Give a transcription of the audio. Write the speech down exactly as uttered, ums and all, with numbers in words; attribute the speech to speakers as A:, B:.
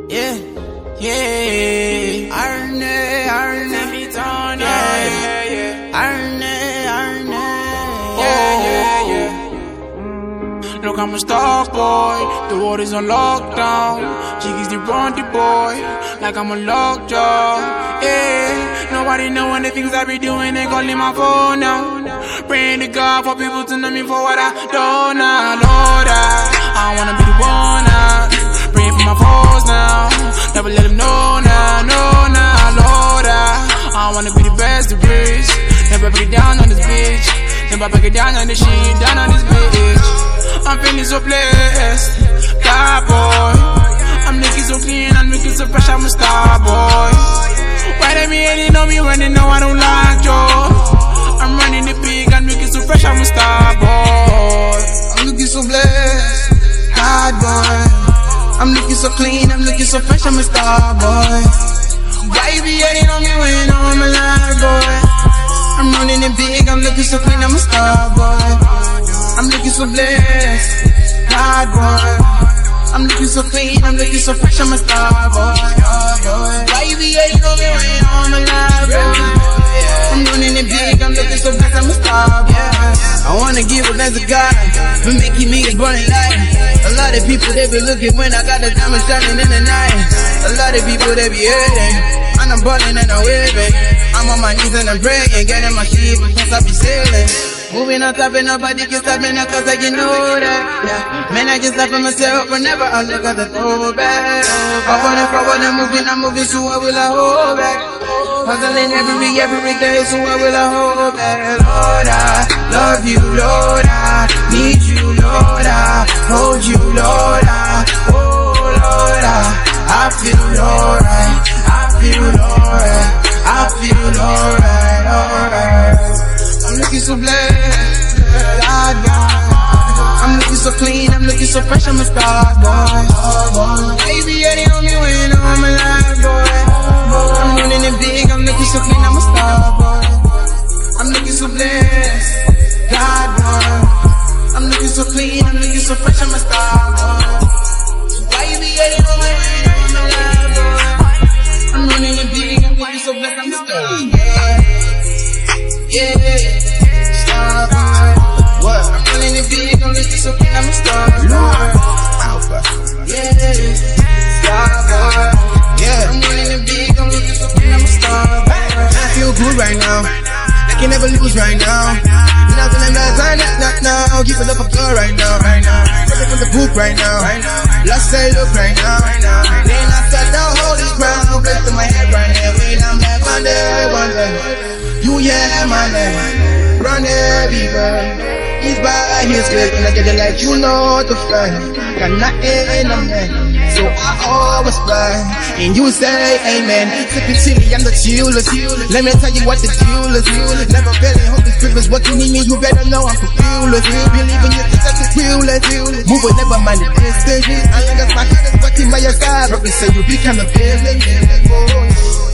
A: Yeah, yeah. Arne, Arne, yeah, yeah, yeah. Arne, Arne, yeah, yeah, yeah. Look, I'm a star boy. The world is on lockdown. Jiggy's the Rondy boy, like I'm a lockjaw. Yeah, nobody know when the things I be doing. They calling my phone now. Praying to God for people to know me for what I don't know. Lord, I, I wanna be the one now. Praying for my foes now. Never let them know now, no now. Lord, I, I wanna be the best of rich. Never break down on this bitch. Never break it down on this shit, down on this bitch. I'm feeling so blessed, God boy. I'm looking so clean, I'm looking so fresh, I'm a star boy. Why they be hating on me when they know I don't like you? I'm running the big, I'm looking so fresh, I'm a star boy.
B: I'm looking so blessed, God boy. I'm looking so clean, I'm looking so fresh, I'm a star boy. Why you be hating on me when you know I'm alive, boy? I'm running it big, I'm looking so clean, I'm a star boy. I'm looking so blessed, God boy. I'm looking so clean, I'm looking so fresh, I'm a star boy. Why you be hating on me when you know I'm alive, boy? I'm running it big, I'm looking so blessed, I'm a star boy. I wanna give a thanks to God for making me a burning light. A lot of people, they be looking when I got the diamond shining in the night. A lot of people, they be hating, and I'm balling and I'm waving. I'm on my knees and I'm praying, getting my shit because I be sailing. Moving on top and nobody can stop me now cause I can know that, yeah. Man, I just laugh at myself whenever I look at the throwback. Forward and forward and moving, I'm moving, so I will I hold back. Hustling every, every day, so I will I hold back. Lord, I love you, Lord, I need you, Lord, I hold you, Lord, I, oh Lord, I, I feel alright, I feel alright, I feel alright, alright. I'm looking so blessed, God, God. I'm looking so clean, I'm looking so fresh, I'm a star boy. Baby, hating on me when you know I'm alive, boy. I'm running it big, I'm looking so clean, I'm a star boy. I'm looking so blessed, God, boy. I'm looking so clean, I'm looking so fresh, I'm a star boy. Why you be hating on me when you know I'm alive, boy? I'm running it big, I'm looking so blessed, I'm a star boy. Yeah, star boy. What? I'm running it big, I'm looking so clean, I'm a star boy. Yeah, star boy. Yeah, I'm running it big, I'm looking so clean, I'm a star boy. I feel good right now, I can never lose right now. Nothing in that time, not now. Keep it up a girl right now, right now. Take it from the book right now, right now. Let's say look right now, right now. Then I start down holy ground, blessed in my head right now. When I'm back one day, one day. You yeah, my name, run everywhere. He's by his grace, and I get it like you know to fly. Got nothing in a man, so I always fly. And you say amen. Sipping chili, I'm the chillest. Let me tell you what the deal is. Never failing, Holy Spirit's working in me. You better know I'm fearless. Believe in yourself, that's the realest. Moving, never mind the distance. I ain't got my hands working by your side. Probably say you become a villain.